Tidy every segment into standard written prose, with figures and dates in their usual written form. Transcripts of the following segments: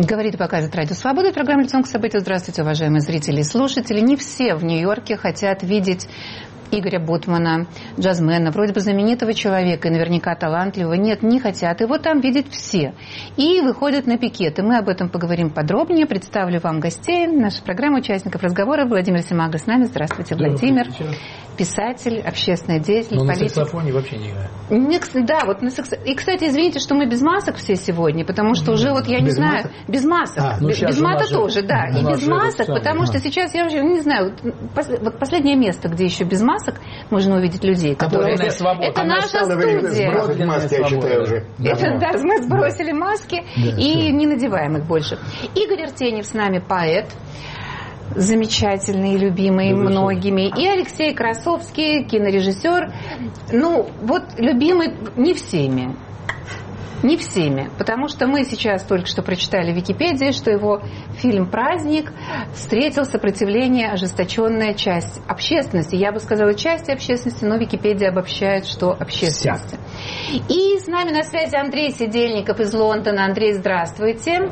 Говорит и показывает Радио Свобода. Программа «Лицом к событию». Здравствуйте, уважаемые зрители и слушатели. Не все в Нью-Йорке хотят видеть Игоря Бутмана, джазмена, вроде бы знаменитого человека и наверняка талантливого. Нет, не хотят. Его там видят все. И выходят на пикеты. Мы об этом поговорим подробнее. Представлю вам гостей нашей программы, участников разговора. Владимир Симага с нами. Здравствуйте, Владимир. Писатель, общественный деятель, политик. На саксофоне вообще не играю. Да, вот и, кстати, извините, что мы без масок все сегодня, потому что уже вот я не знаю, без масок, без мата тоже, да, и без масок, потому что сейчас я вообще не знаю, вот последнее место, где еще без масок можно увидеть людей, которые... Это наша студия. Маски, я считаю, уже. Это, да, мы сбросили маски и не надеваем их больше. Игорь Артеньев с нами, поэт. Замечательный, любимый многими. И Алексей Красовский, кинорежиссер. Ну, вот любимый не всеми. Не всеми. Потому что мы сейчас только что прочитали в Википедии, что его фильм «Праздник» встретил сопротивление ожесточенная часть общественности. Я бы сказала, часть общественности, но Википедия обобщает, что общественности. И с нами на связи Андрей Сидельников из Лондона. Андрей, здравствуйте.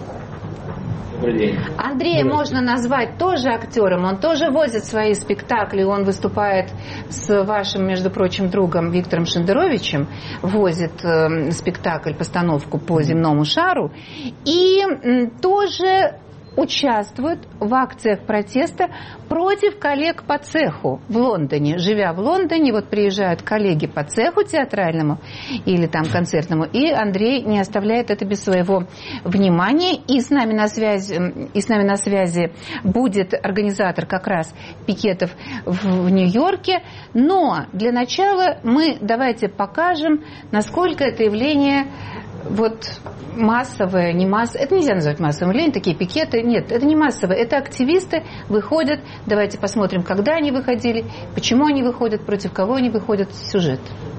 Андрея можно назвать тоже актером, он тоже возит свои спектакли, он выступает с вашим, между прочим, другом Виктором Шендеровичем, возит спектакль, постановку по земному шару, и тоже участвует в акциях протеста против коллег по цеху в Лондоне. Живя в Лондоне, вот приезжают коллеги по цеху театральному или там концертному, и Андрей не оставляет это без своего внимания. И с нами на связи будет организатор как раз пикетов в Нью-Йорке. Но для начала мы давайте покажем, насколько это явление вот массовое, не массовое. Это нельзя назвать массовым явлением, такие пикеты. Нет, это не массовое. Это активисты выходят. Давайте посмотрим, когда они выходили, почему они выходят, против кого они выходят. Сюжет.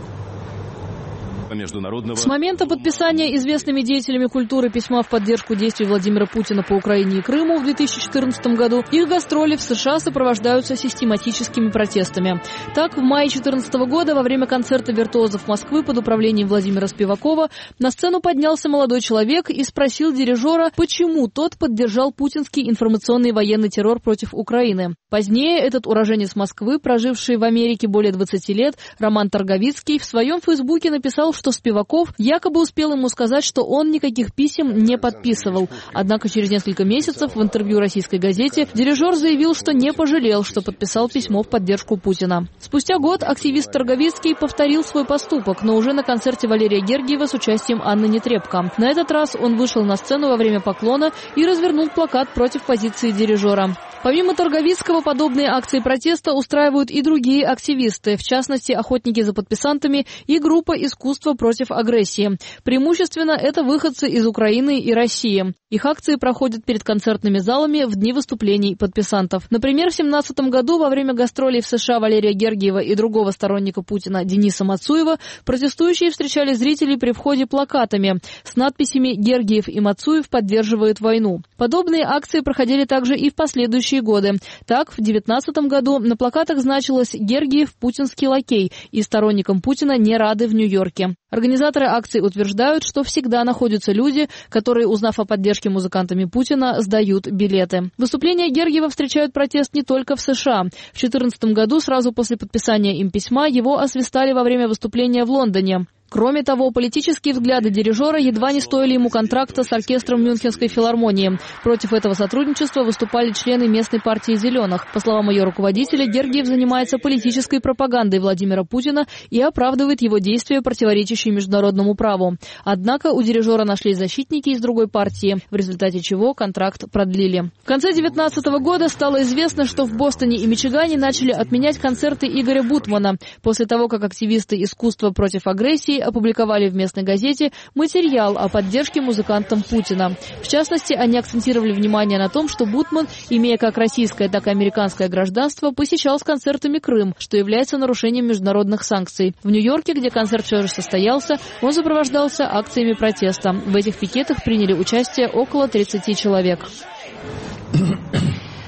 С момента подписания известными деятелями культуры письма в поддержку действий Владимира Путина по Украине и Крыму в 2014 году их гастроли в США сопровождаются систематическими протестами. Так, в мае 2014 года во время концерта виртуозов Москвы под управлением Владимира Спивакова на сцену поднялся молодой человек и спросил дирижера, почему тот поддержал путинский информационный военный террор против Украины. Позднее этот уроженец Москвы, проживший в Америке более 20 лет, Роман Торговицкий, в своем фейсбуке написал, что Спиваков якобы успел ему сказать, что он никаких писем не подписывал. Однако через несколько месяцев в интервью российской газете дирижер заявил, что не пожалел, что подписал письмо в поддержку Путина. Спустя год активист Торговицкий повторил свой поступок, но уже на концерте Валерия Гергиева с участием Анны Нетребко. На этот раз он вышел на сцену во время поклона и развернул плакат против позиции дирижера. Помимо Торговицкого, подобные акции протеста устраивают и другие активисты, в частности, охотники за подписантами и группа «Искусство против агрессии». Преимущественно это выходцы из Украины и России. Их акции проходят перед концертными залами в дни выступлений подписантов. Например, в 2017 году во время гастролей в США Валерия Гергиева и другого сторонника Путина Дениса Мацуева протестующие встречали зрителей при входе плакатами с надписями «Гергиев и Мацуев поддерживают войну». Подобные акции проходили также и в последующие годы. Так, в 2019 году на плакатах значилось «Гергиев – путинский лакей» и сторонникам Путина не рады в Нью-Йорке. Организаторы акций утверждают, что всегда находятся люди, которые, узнав о поддержке музыкантами Путина, сдают билеты. Выступления Гергиева встречают протест не только в США. В 2014 году, сразу после подписания им письма, его освистали во время выступления в Лондоне. Кроме того, политические взгляды дирижера едва не стоили ему контракта с оркестром Мюнхенской филармонии. Против этого сотрудничества выступали члены местной партии «Зеленых». По словам ее руководителя, Гергиев занимается политической пропагандой Владимира Путина и оправдывает его действия, противоречащие международному праву. Однако у дирижера нашлись защитники из другой партии, в результате чего контракт продлили. В конце 2019 года стало известно, что в Бостоне и Мичигане начали отменять концерты Игоря Бутмана после того, как активисты «Искусства против агрессии» опубликовали в местной газете материал о поддержке музыкантам Путина. В частности, они акцентировали внимание на том, что Бутман, имея как российское, так и американское гражданство, посещал с концертами Крым, что является нарушением международных санкций. В Нью-Йорке, где концерт все же состоялся, он сопровождался акциями протеста. В этих пикетах приняли участие около 30 человек.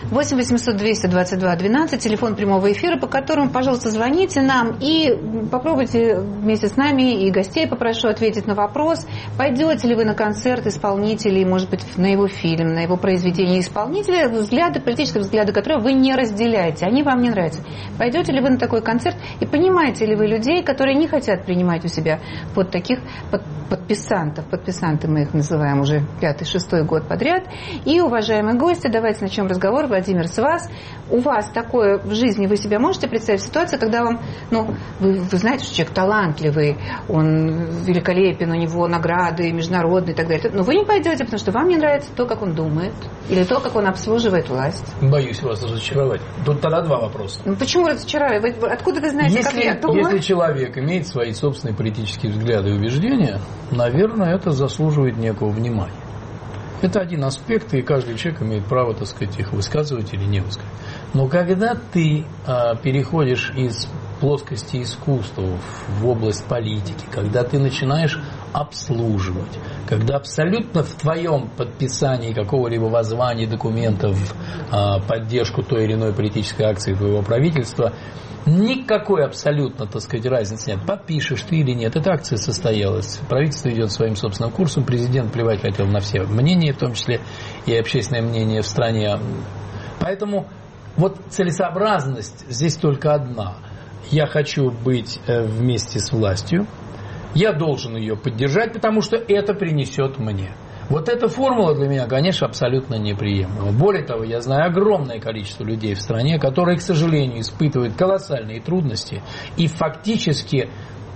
8 800 222 12, телефон прямого эфира, по которому, пожалуйста, звоните нам и попробуйте вместе с нами, и гостей попрошу ответить на вопрос, пойдете ли вы на концерт исполнителей, может быть, на его фильм, на его произведение исполнителя, взгляды, политические взгляды, которые вы не разделяете, они вам не нравятся. Пойдете ли вы на такой концерт и понимаете ли вы людей, которые не хотят принимать у себя вот таких подписантов, подписанты мы их называем уже 5-6 год подряд. И, уважаемые гости, давайте начнем разговор. Владимир, с вас. У вас такое в жизни, вы себе можете представить ситуацию, когда вам, вы знаете, что человек талантливый, он великолепен, у него награды международные и так далее, но вы не пойдете, потому что вам не нравится то, как он думает, или то, как он обслуживает власть. Боюсь вас разочаровать. Тут тогда два вопроса. Почему разочаровать? Откуда вы знаете, как я думаю? Если человек имеет свои собственные политические взгляды и убеждения, наверное, это заслуживает некого внимания. Это один аспект, и каждый человек имеет право, так сказать, их высказывать или не высказывать. Но когда ты переходишь из плоскости искусства в область политики, когда ты начинаешь обслуживать, когда абсолютно в твоем подписании какого-либо воззвания, документа в поддержку той или иной политической акции твоего правительства никакой абсолютно, так сказать, разницы нет. Подпишешь ты или нет. Эта акция состоялась. Правительство идет своим собственным курсом. Президент плевать хотел на все мнения, в том числе и общественное мнение в стране. Поэтому вот целесообразность здесь только одна. Я хочу быть вместе с властью. Я должен ее поддержать, потому что это принесет мне. Вот эта формула для меня, конечно, абсолютно неприемлема. Более того, я знаю огромное количество людей в стране, которые, к сожалению, испытывают колоссальные трудности и фактически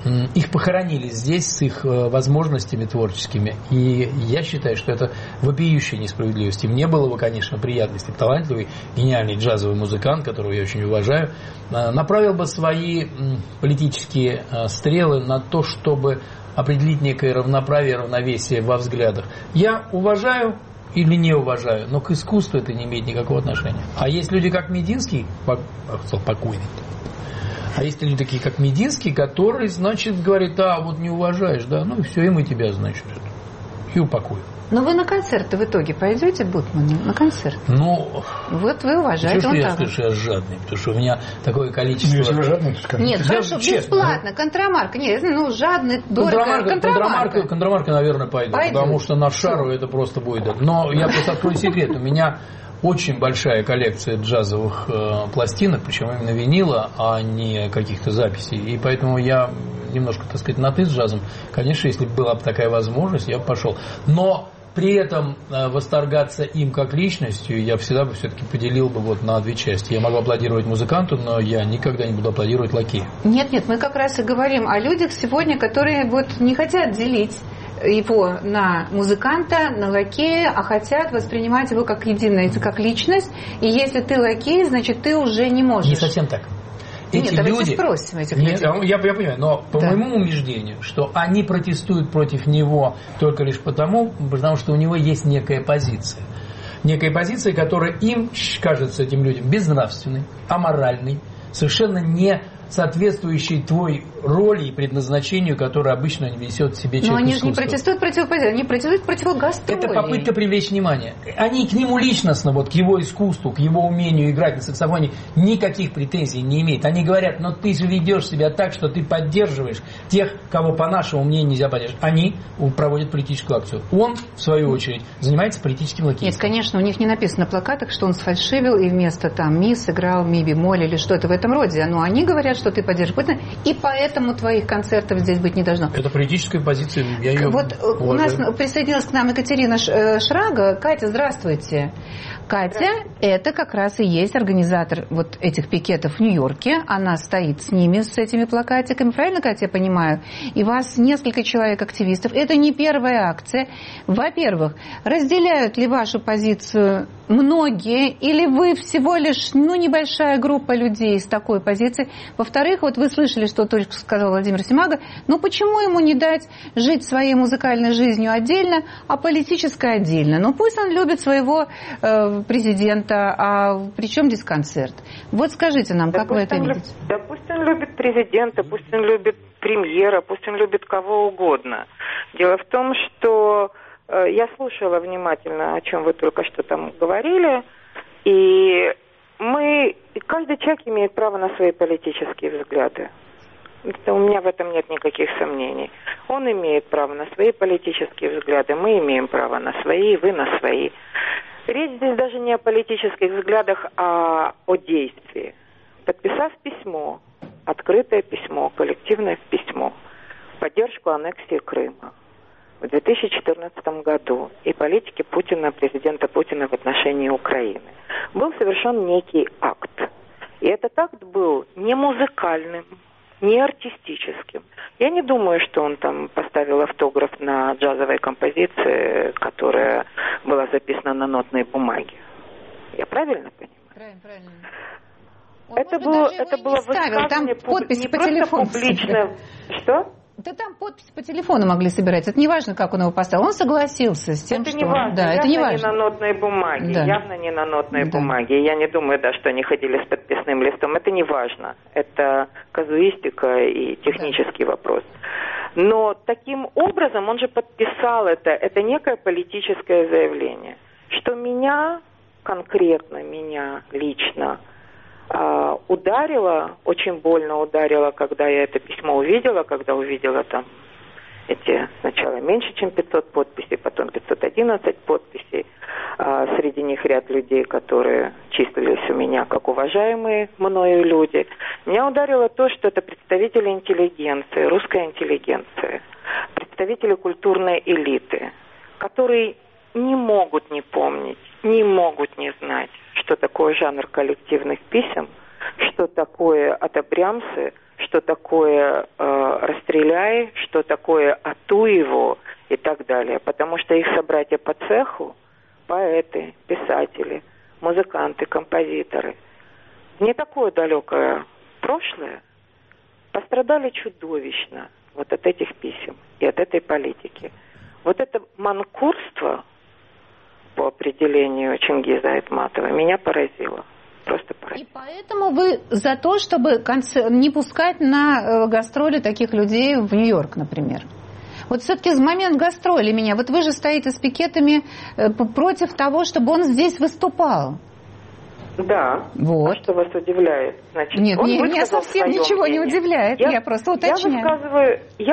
их похоронили здесь с их возможностями творческими. И я считаю, что это вопиющая несправедливость. И мне было бы, конечно, приятно, если бы талантливый, гениальный джазовый музыкант, которого я очень уважаю, направил бы свои политические стрелы на то, чтобы определить некое равноправие, равновесие во взглядах. Я уважаю или не уважаю, но к искусству это не имеет никакого отношения. А есть люди, как Мединский, покойный, а есть люди такие, как Мединский, которые, значит, говорят, вот не уважаешь, да, ну и все, и мы тебя, значит, и упокоим. Но вы на концерты в итоге пойдете, Бутман, на концерт? Ну, вот вы уважаете. Что я скажу, что я жадный, потому что у меня такое количество... Если вы жадный, то скажите. Нет, хорошо, бесплатно, контрамарка. Нет, жадный, дорого, контрамарка. Контрамарка, наверное, пойдет, потому что на шару это просто будет. Но я просто открою секрет, у меня очень большая коллекция джазовых пластинок, причем именно винила, а не каких-то записей. И поэтому я немножко, так сказать, на «ты» с джазом. Конечно, если бы была бы такая возможность, я бы пошел. Но при этом восторгаться им как личностью я всегда бы все-таки поделил бы вот на две части. Я могу аплодировать музыканту, но я никогда не буду аплодировать лакею. Нет, мы как раз и говорим о людях сегодня, которые вот не хотят делить его на музыканта, на лакея, а хотят воспринимать его как единое, как личность. И если ты лакей, значит, ты уже не можешь. Не совсем так. Эти люди, спросим этих людей. Я понимаю, но по моему убеждению, что они протестуют против него только лишь потому, что у него есть некая позиция. Некая позиция, которая им кажется, этим людям, безнравственной, аморальной, совершенно не соответствующей твоей роли и предназначению, которое обычно несет в себе человек. Но они искусства. же не протестуют против оппозиции, они протестуют против гастролей. Это попытка привлечь внимание. Они к нему личностно, вот к его искусству, к его умению играть на саксофоне никаких претензий не имеют. Они говорят, но ты же ведешь себя так, что ты поддерживаешь тех, кого по нашему мнению нельзя поддерживать. Они проводят политическую акцию. Он, в свою очередь, занимается политическим лакейством. Нет, конечно, у них не написано на плакатах, что он сфальшивил и вместо ми сыграл ми бемоль или что-то в этом роде. Но они говорят, что ты поддерживаешь Путина, и поэтому твоих концертов здесь быть не должно. Это политическая позиция, я ее вот уважаю. У нас присоединилась к нам Екатерина Шрага. Катя, здравствуйте. Катя, это как раз и есть организатор вот этих пикетов в Нью-Йорке. Она стоит с ними, с этими плакатиками. Правильно, Катя, я понимаю? И вас несколько человек-активистов. Это не первая акция. Во-первых, разделяют ли вашу позицию многие, или вы всего лишь небольшая группа людей с такой позицией? Во-вторых, вот вы слышали, что только сказал Владимир Симага, почему ему не дать жить своей музыкальной жизнью отдельно, а политической отдельно? Пусть он любит своего президента, а при чем здесь концерт? Вот скажите нам, как вы это видите? Да пусть он любит президента, пусть он любит премьера, пусть он любит кого угодно. Дело в том, что я слушала внимательно, о чем вы только что там говорили, И каждый человек имеет право на свои политические взгляды. У меня в этом нет никаких сомнений. Он имеет право на свои политические взгляды, мы имеем право на свои, вы на свои. Речь здесь даже не о политических взглядах, а о действии. Подписав письмо, открытое письмо, коллективное письмо в поддержку аннексии Крыма в 2014 году и политики Путина, президента Путина в отношении Украины, был совершен некий акт. И этот акт был не музыкальным, не артистическим. Я не думаю, что он там поставил автограф на джазовой композиции, которая была записана на нотной бумаге. Я правильно понимаю? Правильно. Это было высказывание там подписи не по просто телефону. публичное. Что? Да там подписи по телефону могли собирать. Это не важно, как он его поставил. Он согласился с тем, это что... Не важно. Да, это не важно. Не на нотной бумаге. Да. Явно не на нотной бумаге. Я не думаю, что они ходили с подписным листом. Это не важно. Это казуистика и технический вопрос. Но таким образом он же подписал это. Это некое политическое заявление. Что меня, конкретно меня лично, ударило, очень больно ударило, когда я это письмо увидела, когда увидела там эти сначала меньше, чем 500 подписей, потом 511 подписей. Среди них ряд людей, которые числились у меня как уважаемые мною люди. Меня ударило то, что это представители интеллигенции, русской интеллигенции, представители культурной элиты, которые не могут не помнить, не могут не знать, что такое жанр коллективных писем, что такое «отобрямсы», что такое «расстреляй», что такое «атуй его» и так далее. Потому что их собратья по цеху, поэты, писатели, музыканты, композиторы, не такое далекое прошлое, пострадали чудовищно вот от этих писем и от этой политики. Вот это манкурство, по определению Чингиза Айтматова, меня поразило. Просто поразило. И поэтому вы за то, чтобы не пускать на гастроли таких людей в Нью-Йорк, например? Вот все-таки в момент гастроли меня... Вот вы же стоите с пикетами против того, чтобы он здесь выступал. Да. Вот. А что вас удивляет? Значит, нет, меня совсем ничего не удивляет. Я просто уточняю. Я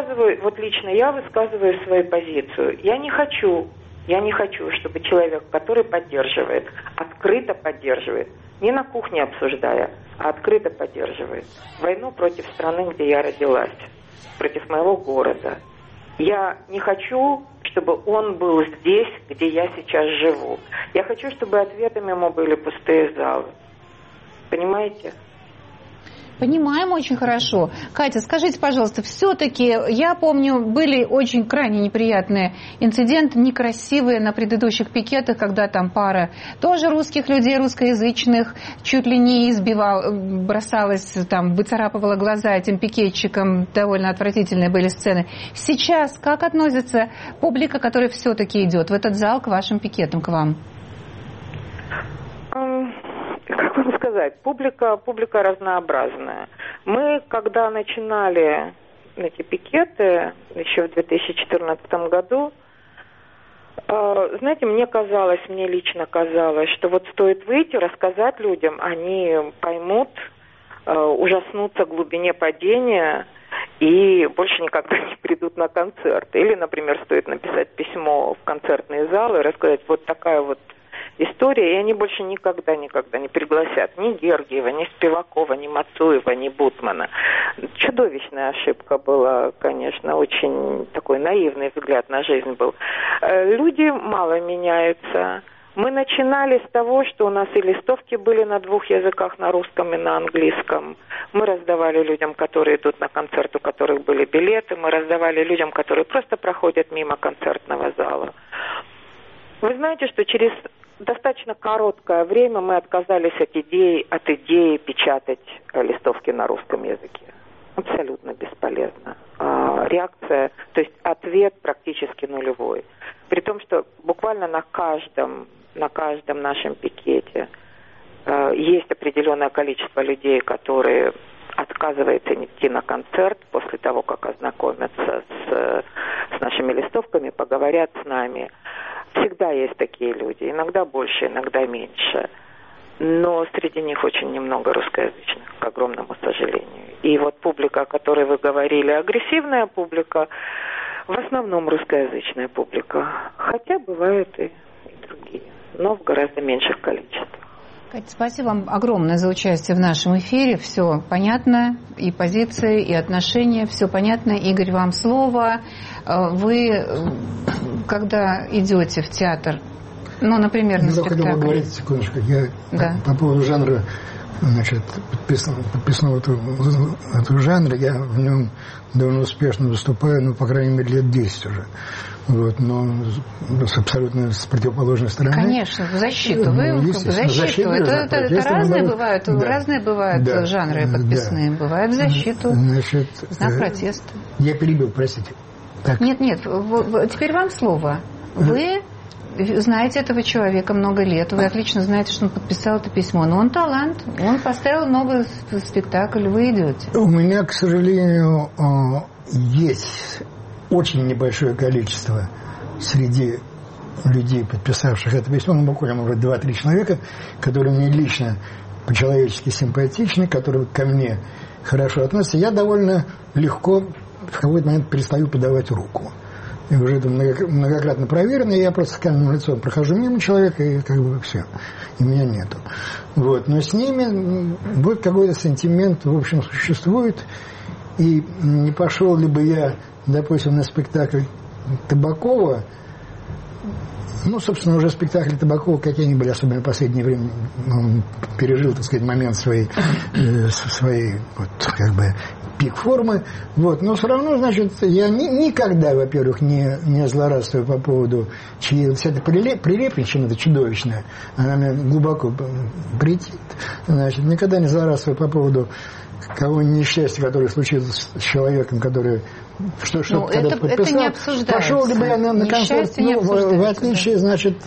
высказываю свою позицию. Я не хочу, чтобы человек, который открыто поддерживает, не на кухне обсуждая, а открыто поддерживает войну против страны, где я родилась, против моего города. Я не хочу, чтобы он был здесь, где я сейчас живу. Я хочу, чтобы ответом ему были пустые залы. Понимаете? Понимаем очень хорошо. Катя, скажите, пожалуйста, все-таки, я помню, были очень крайне неприятные инциденты, некрасивые на предыдущих пикетах, когда там пара тоже русских людей, русскоязычных, чуть ли не бросалась, там, выцарапывала глаза этим пикетчикам, довольно отвратительные были сцены. Сейчас как относится публика, которая все-таки идет в этот зал к вашим пикетам, к вам? Как вам сказать, публика разнообразная. Мы, когда начинали эти пикеты еще в 2014 году, знаете, мне лично казалось, что вот стоит выйти, рассказать людям, они поймут, ужаснутся глубине падения и больше никогда не придут на концерт. Или, например, стоит написать письмо в концертный зал и рассказать, вот такая вот история, и они больше никогда не пригласят ни Гергиева, ни Спивакова, ни Мацуева, ни Бутмана. Чудовищная ошибка была, конечно, очень такой наивный взгляд на жизнь был. Люди мало меняются. Мы начинали с того, что у нас и листовки были на 2 языках, на русском и на английском. Мы раздавали людям, которые идут на концерт, у которых были билеты. Мы раздавали людям, которые просто проходят мимо концертного зала. Вы знаете, что через достаточно короткое время мы отказались от идеи печатать листовки на русском языке. Абсолютно бесполезно. Реакция, то есть ответ практически нулевой. При том, что буквально на каждом нашем пикете есть определенное количество людей, которые отказываются идти на концерт после того, как ознакомятся с нашими листовками, поговорят с нами. всегда есть такие люди, иногда больше, иногда меньше. Но среди них очень немного русскоязычных, к огромному сожалению. И вот публика, о которой вы говорили, агрессивная публика, в основном русскоязычная публика. Хотя бывают и другие, но в гораздо меньших количествах. Катя, спасибо вам огромное за участие в нашем эфире. Все понятно, и позиции, и отношения, все понятно. Игорь, вам слово. Вы, когда идете в театр, ну, например, на спектакль... Я хотел поговорить, секундочку. Я по поводу жанра, значит, подписного этого жанра, я в нем довольно успешно выступаю, ну, по крайней мере, лет 10 уже. Вот, но абсолютно с противоположной стороны. Конечно, в защиту. Вы в защиту. Это разные бывают жанры подписные. Бывают в защиту. Значит, знак протеста. Я перебил, простите. Так. Нет, теперь вам слово. Вы знаете этого человека много лет, вы отлично знаете, что он подписал это письмо, но он талант, он поставил новый спектакль, вы идете. У меня, к сожалению, есть очень небольшое количество среди людей, подписавших это письмо, ну, буквально, может, 2-3 человека, которые мне лично по-человечески симпатичны, которые ко мне хорошо относятся. Я довольно легко в какой-то момент перестаю подавать руку. И уже это многократно проверено, и я просто с каменным лицом прохожу мимо человека, и как бы все, и меня нету. Вот. Но с ними вот какой-то сентимент, в общем, существует, и не пошел ли бы я, допустим, на спектакль Табакова, ну, собственно, уже спектакли Табакова, какие они были, особенно в последнее время, он пережил, так сказать, момент своей вот, как бы, пик формы, вот, но все равно, значит, я никогда, во-первых, не злорадствую по поводу чьей вся эта прилепленщина, это чудовищная, она мне глубоко претит, значит, никогда не злорадствую по поводу какого-нибудь несчастья, которое случилось с человеком, который что-то когда-то подписал. Это не обсуждается. Пошел ли бы я на концерт, в отличие, значит,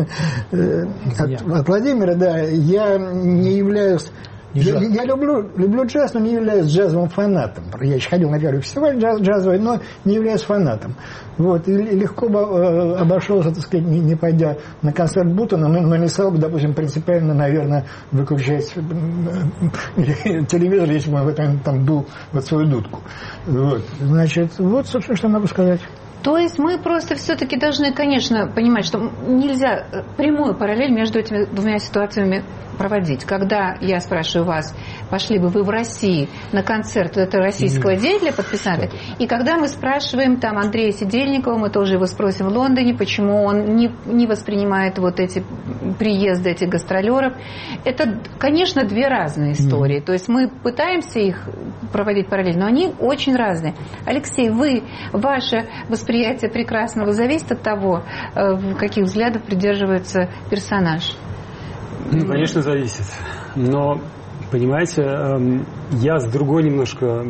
от Владимира, да, я не являюсь... Я люблю джаз, но не являюсь джазовым фанатом. Я еще ходил на первый фестиваль джазовый, но не являюсь фанатом. Вот. И легко бы обошелся, так сказать, не пойдя на концерт Бутона, но не стал бы, допустим, принципиально, наверное, выключать телевизор, если бы он в этом там дул вот свою дудку. Вот. Значит, вот, собственно, что могу сказать. То есть мы просто все-таки должны, конечно, понимать, что нельзя прямую параллель между этими двумя ситуациями проводить. Когда я спрашиваю вас, пошли бы вы в России на концерт этого российского деятеля подписать, и когда мы спрашиваем там Андрея Сидельникова, мы тоже его спросим в Лондоне, почему он не воспринимает вот эти приезды этих гастролеров, это, конечно, две разные истории. То есть мы пытаемся их проводить параллельно, но они очень разные. Алексей, ваше восприятие прекрасного зависит от того, каких взглядов придерживается персонаж? Ну, конечно, зависит. Но, понимаете, я с другой немножко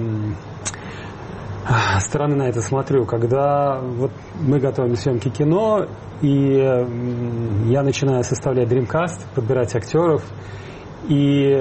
стороны на это смотрю. Когда вот мы готовим съемки кино, и я начинаю составлять Dreamcast, подбирать актеров, и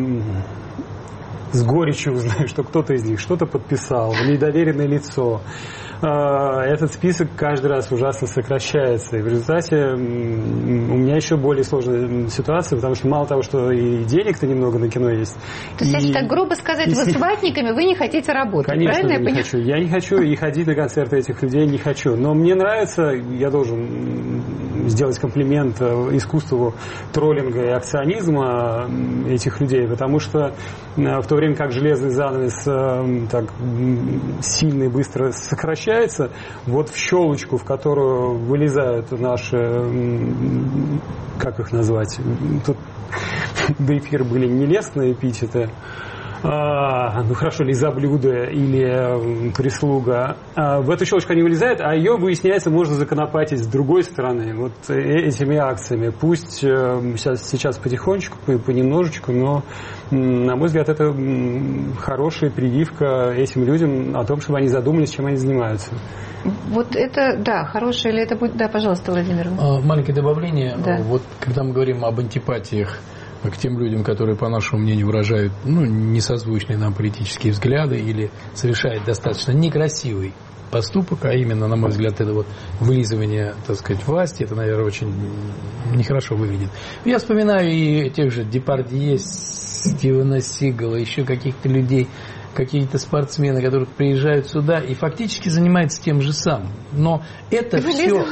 с горечью узнаю, что кто-то из них что-то подписал, недоверенное лицо. Этот список каждый раз ужасно сокращается. И в результате у меня еще более сложная ситуация, потому что мало того, что и денег-то немного на кино есть. То есть, если так грубо сказать, вы с ватниками, вы не хотите работать, конечно, правильно я не понимаю? хочу. Я не хочу и ходить на концерты этих людей не хочу. Но мне нравится, я должен сделать комплимент искусству троллинга и акционизма этих людей, потому что в то время как железный занавес так сильно и быстро сокращается, вот в щелочку, в которую вылезают наши, как их назвать, тут до эфира были нелестные эпитеты, ну хорошо, лизоблюдо или прислуга. В эту щелочку они вылезают, а ее, выясняется, можно законопатить с другой стороны, вот этими акциями. Пусть сейчас потихонечку, понемножечку, но, на мой взгляд, это хорошая прививка этим людям о том, чтобы они задумались, чем они занимаются. Вот это, да, хорошее или это будет... Да, пожалуйста, Владимир. Маленькое добавление. Да. Вот когда мы говорим об антипатиях к тем людям, которые, по нашему мнению, выражают несозвучные нам политические взгляды или совершают достаточно некрасивый поступок, а именно, на мой взгляд, это вот вылизывание, так сказать, власти, это, наверное, очень нехорошо выглядит. Я вспоминаю и тех же Депардье, Стивена Сигала, еще каких-то людей, какие-то спортсмены, которые приезжают сюда и фактически занимаются тем же самым. Но это все...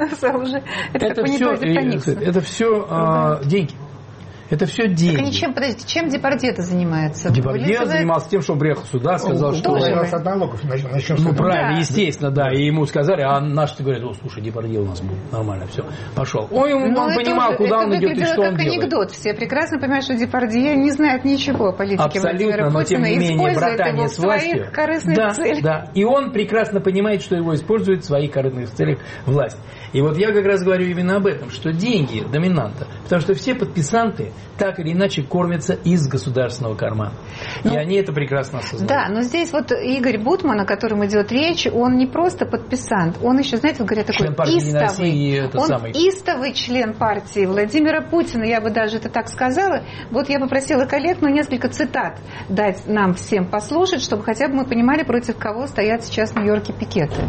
Это все деньги. Это все деньги. Подождите, чем Депардье-то занимается? Депардье занимался тем, что он приехал сюда, сказал, что... от налогов начнем. Ну, правильно, естественно, да. И ему сказали, а наши-то говорят, слушай, Депардье у нас будет нормально, все, пошел. Ой, он понимал, куда он идет и что он делает. Это анекдот. Все прекрасно понимают, что Депардье не знает ничего о политике Владимира Путина. Но тем не менее, братание с властью. Корыстных целях. Да, и он прекрасно понимает, что его используют в своих корыстных целях власть. И вот я как раз говорю именно об этом, что деньги доминанта, потому что все подписанты так или иначе кормятся из государственного кармана. И они это прекрасно осознают. Да, но здесь вот Игорь Бутман, о котором идет речь, он не просто подписант, он еще, знаете, говорят, такой истовый член партии Владимира Путина, я бы даже это так сказала. Вот я попросила коллег, несколько цитат дать нам всем послушать, чтобы хотя бы мы понимали, против кого стоят сейчас в Нью-Йорке пикеты.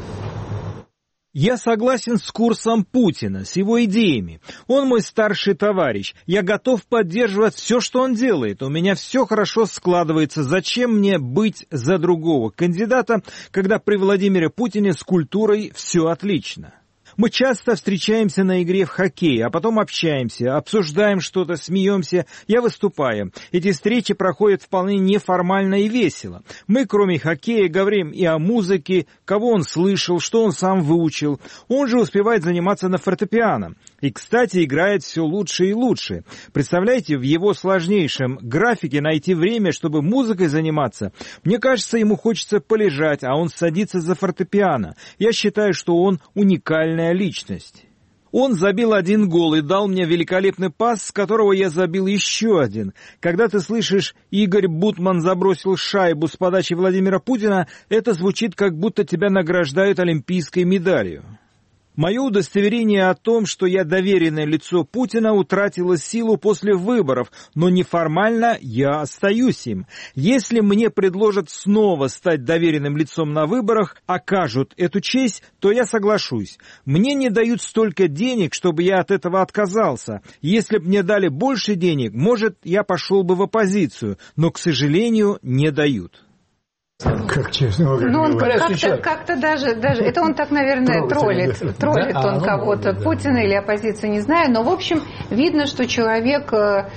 Я согласен с курсом Путина, с его идеями. Он мой старший товарищ. Я готов поддерживать все, что он делает. У меня все хорошо складывается. Зачем мне быть за другого кандидата, когда при Владимире Путине с культурой все отлично? Мы часто встречаемся на игре в хоккей, а потом общаемся, обсуждаем что-то, смеемся, я выступаю. Эти встречи проходят вполне неформально и весело. Мы, кроме хоккея, говорим и о музыке, кого он слышал, что он сам выучил. Он же успевает заниматься на фортепиано. И, кстати, играет все лучше и лучше. Представляете, в его сложнейшем графике найти время, чтобы музыкой заниматься. Мне кажется, ему хочется полежать, а он садится за фортепиано. Я считаю, что он уникальная личность. Он забил 1 гол и дал мне великолепный пас, с которого я забил еще 1. Когда ты слышишь «Игорь Бутман забросил шайбу с подачи Владимира Путина», это звучит, как будто тебя награждают олимпийской медалью. Мое удостоверение о том, что я доверенное лицо Путина, утратило силу после выборов, но неформально я остаюсь им. Если мне предложат снова стать доверенным лицом на выборах, окажут эту честь, то я соглашусь. Мне не дают столько денег, чтобы я от этого отказался. Если бы мне дали больше денег, может, я пошел бы в оппозицию, но, к сожалению, не дают. Как честно говоря. Он как-то даже это он так, наверное, троллит он кого-то, Путина или оппозицию, не знаю, но в общем видно, что человек,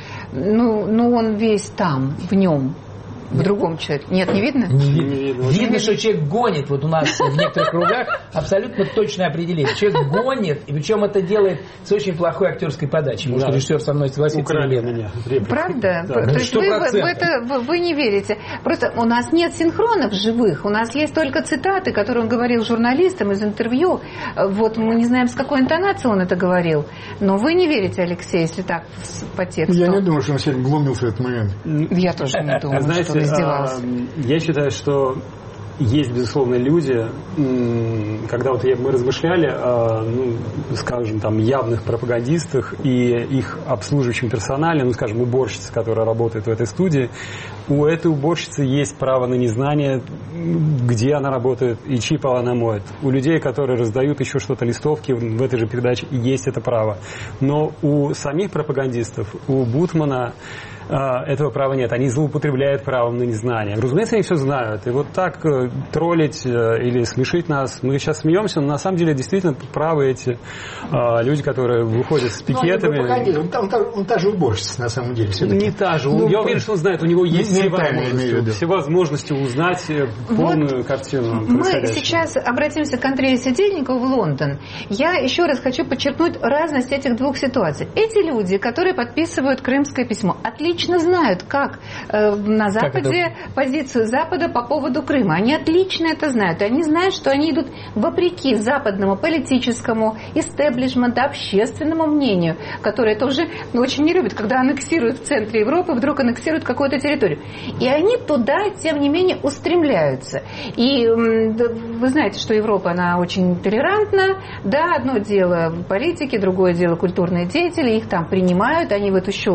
он весь там, в нем. В другом человеке. Нет, не видно? Не видно. Видно, что человек гонит. Вот у нас в некоторых кругах абсолютно точное определение. Человек гонит, и причем это делает с очень плохой актерской подачей. Может, режиссер со мной согласится. Украли меня. Правда? Да. То есть вы не верите. Просто у нас нет синхронов живых. У нас есть только цитаты, которые он говорил журналистам из интервью. Вот мы не знаем, с какой интонацией он это говорил. Но вы не верите, Алексей, если так по тексту. Я не думаю, что он сильно глумился в этот момент. Я тоже не думаю, что я считаю, что есть, безусловно, люди, когда мы размышляли о, скажем, там, явных пропагандистах и их обслуживающем персонале, скажем, уборщица, которая работает в этой студии, у этой уборщицы есть право на незнание, где она работает и чьи пола она моет. У людей, которые раздают еще что-то, листовки в этой же передаче, есть это право. Но у самих пропагандистов, у Бутмана, этого права нет. Они злоупотребляют правом на незнание. Разумеется, они все знают. И вот так троллить или смешить нас, мы сейчас смеемся, но на самом деле действительно правы эти люди, которые выходят с пикетами. Он та же уборщица, на самом деле. Не та же. Я уверен, что он знает. У него есть все возможности узнать полную картину. Мы сейчас обратимся к Андрею Сидельникову в Лондон. Я еще раз хочу подчеркнуть разность этих двух ситуаций. Эти люди, которые подписывают Крымское письмо, отлично знают, как на Западе позицию Запада по поводу Крыма. Они отлично это знают. И они знают, что они идут вопреки западному политическому истеблишменту, общественному мнению, которое тоже очень не любит, когда аннексируют в центре Европы, вдруг аннексируют какую-то территорию. И они туда, тем не менее, устремляются. И вы знаете, что Европа, она очень толерантна. Да, одно дело политики, другое дело культурные деятели. Их там принимают, они в эту щелочку, как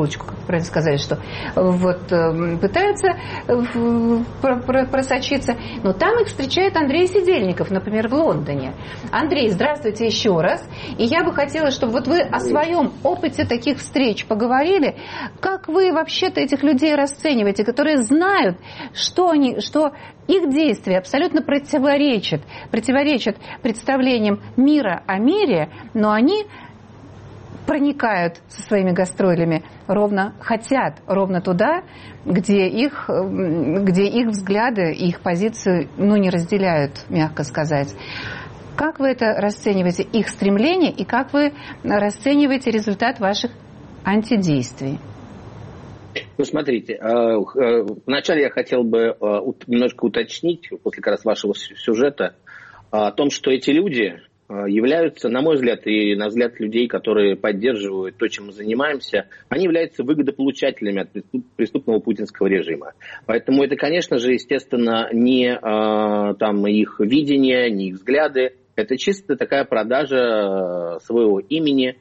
правильно сказали, что вот пытаются просочиться. Но там их встречает Андрей Сидельников, например, в Лондоне. Андрей, здравствуйте еще раз. И я бы хотела, чтобы вот вы о своем опыте таких встреч поговорили. Как вы вообще-то этих людей расцениваете, которые знают, что их действия абсолютно противоречат представлениям мира о мире, но они проникают со своими гастролями хотят ровно туда, где их взгляды, их позицию, не разделяют, мягко сказать. Как вы это расцениваете, их стремление, и как вы расцениваете результат ваших антидействий? Ну, смотрите, вначале я хотел бы немножко уточнить, после как раз вашего сюжета, о том, что эти люди являются, на мой взгляд, и на взгляд людей, которые поддерживают то, чем мы занимаемся, они являются выгодополучателями от преступного путинского режима. Поэтому это, конечно же, естественно, не там их видение, не их взгляды. Это чисто такая продажа своего имени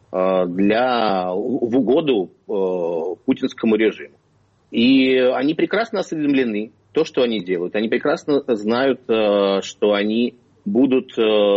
в угоду путинскому режиму. И они прекрасно осведомлены, то, что они делают. Они прекрасно знают, что они будут,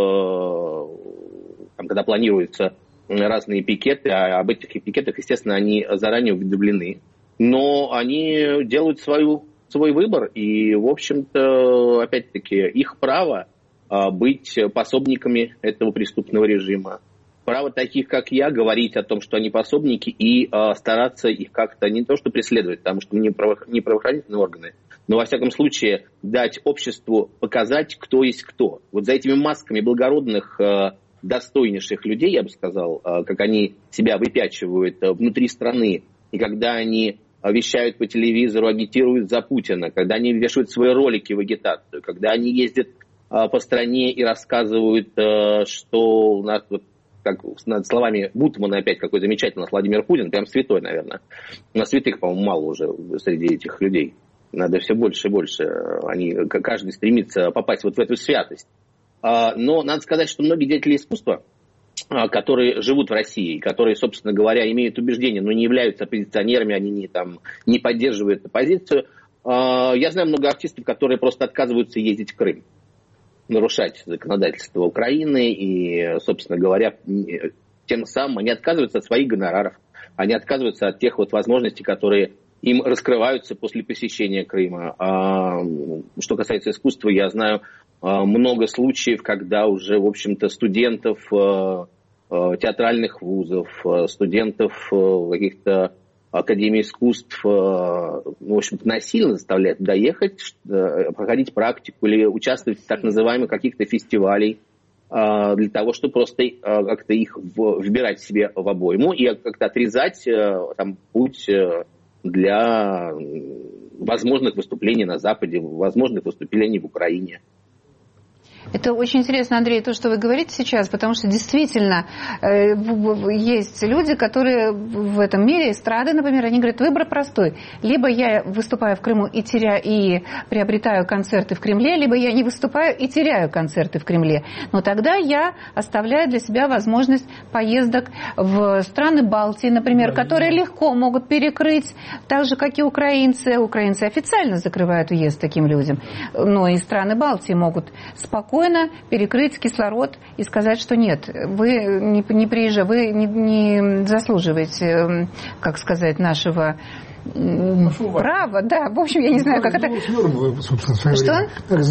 когда планируются разные пикеты, а об этих пикетах, естественно, они заранее уведомлены. Но они делают свой выбор, и, в общем-то, опять-таки, их право быть пособниками этого преступного режима. Право таких, как я, говорить о том, что они пособники, и стараться их как-то не то что преследовать, потому что мы не правоохранительные органы, но, во всяком случае, дать обществу показать, кто есть кто. Вот за этими масками благородных, достойнейших людей, я бы сказал, как они себя выпячивают внутри страны, и когда они вещают по телевизору, агитируют за Путина, когда они вешают свои ролики в агитацию, когда они ездят по стране и рассказывают, что у нас, вот, как над словами Бутмана опять какой замечательный Владимир Путин, прям святой, наверное. На святых, по-моему, мало уже среди этих людей. Надо все больше и больше. Каждый стремится попасть вот в эту святость. Но надо сказать, что многие деятели искусства, которые живут в России, которые, собственно говоря, имеют убеждения, но не являются оппозиционерами, они не поддерживают оппозицию. Я знаю много артистов, которые просто отказываются ездить в Крым, нарушать законодательство Украины, и, собственно говоря, тем самым они отказываются от своих гонораров, они отказываются от тех вот возможностей, которые им раскрываются после посещения Крыма. Что касается искусства, я знаю много случаев, когда уже, в общем-то, студентов театральных вузов, студентов каких-то академий искусств, в общем-то, насильно заставляют доехать, проходить практику или участвовать в так называемых каких-то фестивалей для того, чтобы просто как-то их вбирать себе в обойму и как-то отрезать путь для возможных выступлений на Западе, возможных выступлений в Украине. Это очень интересно, Андрей, то, что вы говорите сейчас, потому что действительно есть люди, которые в этом мире, эстрады, например, они говорят, выбор простой. Либо я выступаю в Крыму и приобретаю концерты в Кремле, либо я не выступаю и теряю концерты в Кремле. Но тогда я оставляю для себя возможность поездок в страны Балтии, например, которые легко могут перекрыть, так же, как и украинцы. Украинцы официально закрывают уезд таким людям, но и страны Балтии могут спокойно перекрыть кислород и сказать, что нет, вы не приезжаете, вы не заслуживаете, как сказать, нашего права. Да, в общем, я не знаю, как это... Что?